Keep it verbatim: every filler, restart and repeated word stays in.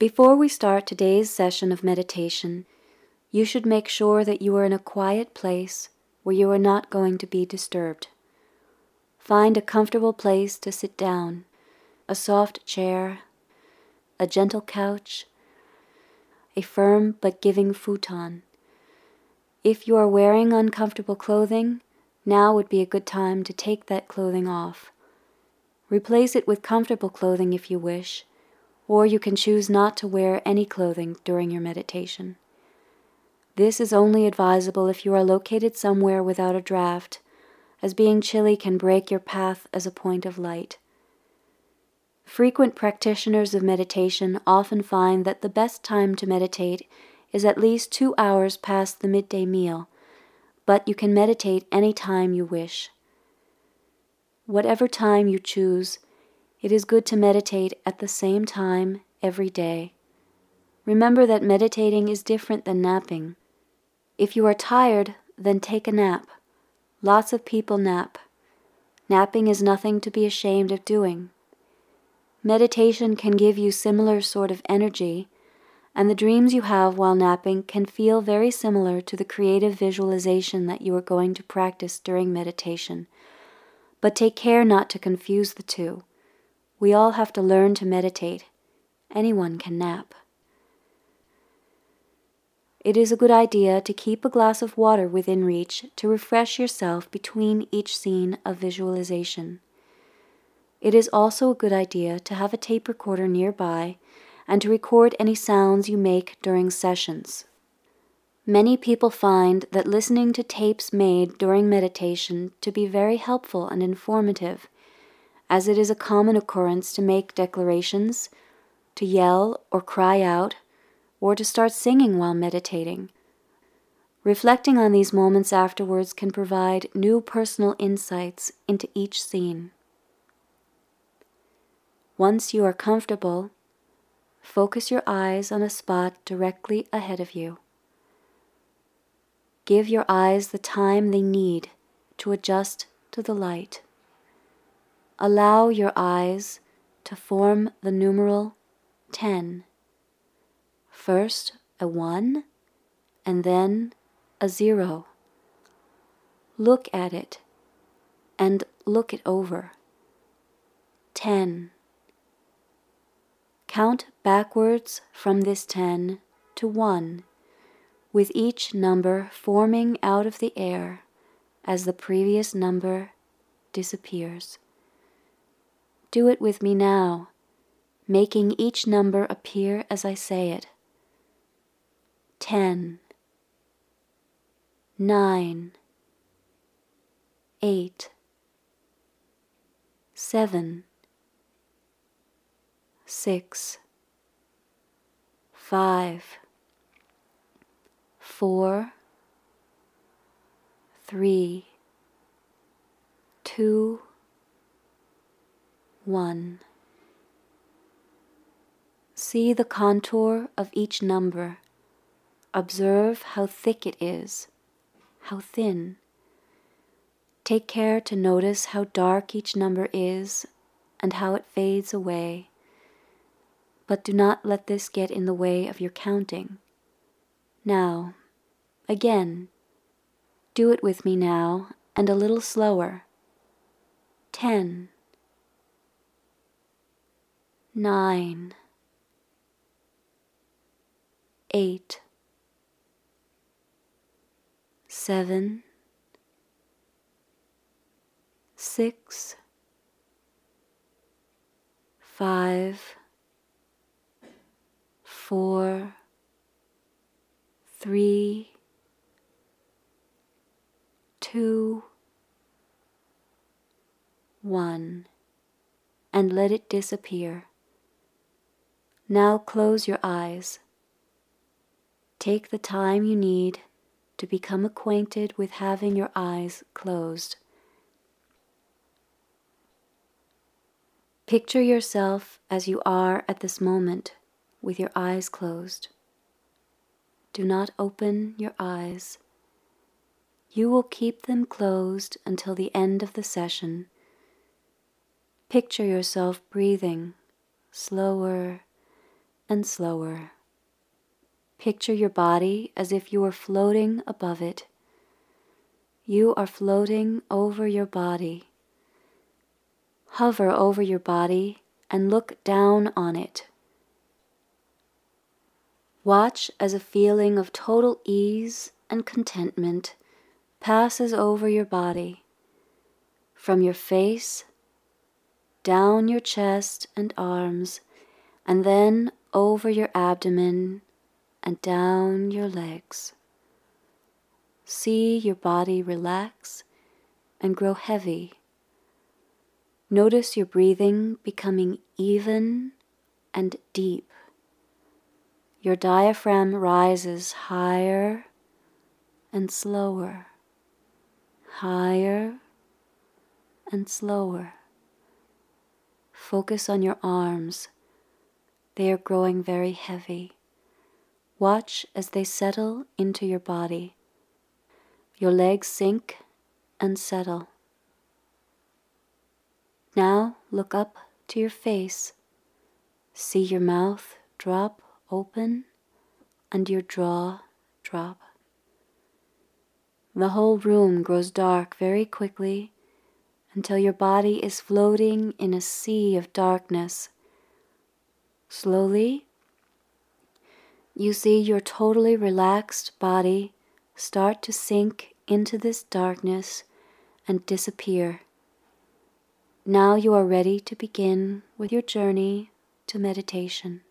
Before we start today's session of meditation, you should make sure that you are in a quiet place where you are not going to be disturbed. Find a comfortable place to sit down, a soft chair, a gentle couch, a firm but giving futon. If you are wearing uncomfortable clothing, now would be a good time to take that clothing off. Replace it with comfortable clothing if you wish, or you can choose not to wear any clothing during your meditation. This is only advisable if you are located somewhere without a draft, as being chilly can break your path as a point of light. Frequent practitioners of meditation often find that the best time to meditate is at least two hours past the midday meal, but you can meditate any time you wish. Whatever time you choose, it is good to meditate at the same time every day. Remember that meditating is different than napping. If you are tired, then take a nap. Lots of people nap. Napping is nothing to be ashamed of doing. Meditation can give you similar sort of energy, and the dreams you have while napping can feel very similar to the creative visualization that you are going to practice during meditation. But take care not to confuse the two. We all have to learn to meditate. Anyone can nap. It is a good idea to keep a glass of water within reach to refresh yourself between each scene of visualization. It is also a good idea to have a tape recorder nearby and to record any sounds you make during sessions. Many people find that listening to tapes made during meditation to be very helpful and informative, as it is a common occurrence to make declarations, to yell or cry out, or to start singing while meditating. Reflecting on these moments afterwards can provide new personal insights into each scene. Once you are comfortable, focus your eyes on a spot directly ahead of you. Give your eyes the time they need to adjust to the light. Allow your eyes to form the numeral ten. First a one, and then a zero. Look at it, and look it over. Ten. Count backwards from this ten to one, with each number forming out of the air as the previous number disappears. Do it with me now, making each number appear as I say it. Ten, nine, eight, seven, six, five, four, three, two, one. See the contour of each number. Observe how thick it is, how thin. Take care to notice how dark each number is and how it fades away. But do not let this get in the way of your counting. Now, again, do it with me now and a little slower. Ten, nine, eight, seven, six, five, four, three, two, one, and let it disappear. Now close your eyes. Take the time you need to become acquainted with having your eyes closed. Picture yourself as you are at this moment with your eyes closed. Do not open your eyes. You will keep them closed until the end of the session. Picture yourself breathing slower and slower. Picture your body as if you were floating above it. You are floating over your body. Hover over your body and look down on it. Watch as a feeling of total ease and contentment passes over your body, from your face, down your chest and arms, and then over your abdomen and down your legs. See your body relax and grow heavy. Notice your breathing becoming even and deep. Your diaphragm rises higher and slower, higher and slower. Focus on your arms. They are growing very heavy. Watch as they settle into your body. Your legs sink and settle. Now look up to your face. See your mouth drop open and your jaw drop. The whole room grows dark very quickly until your body is floating in a sea of darkness. Slowly, you see your totally relaxed body start to sink into this darkness and disappear. Now you are ready to begin with your journey to meditation.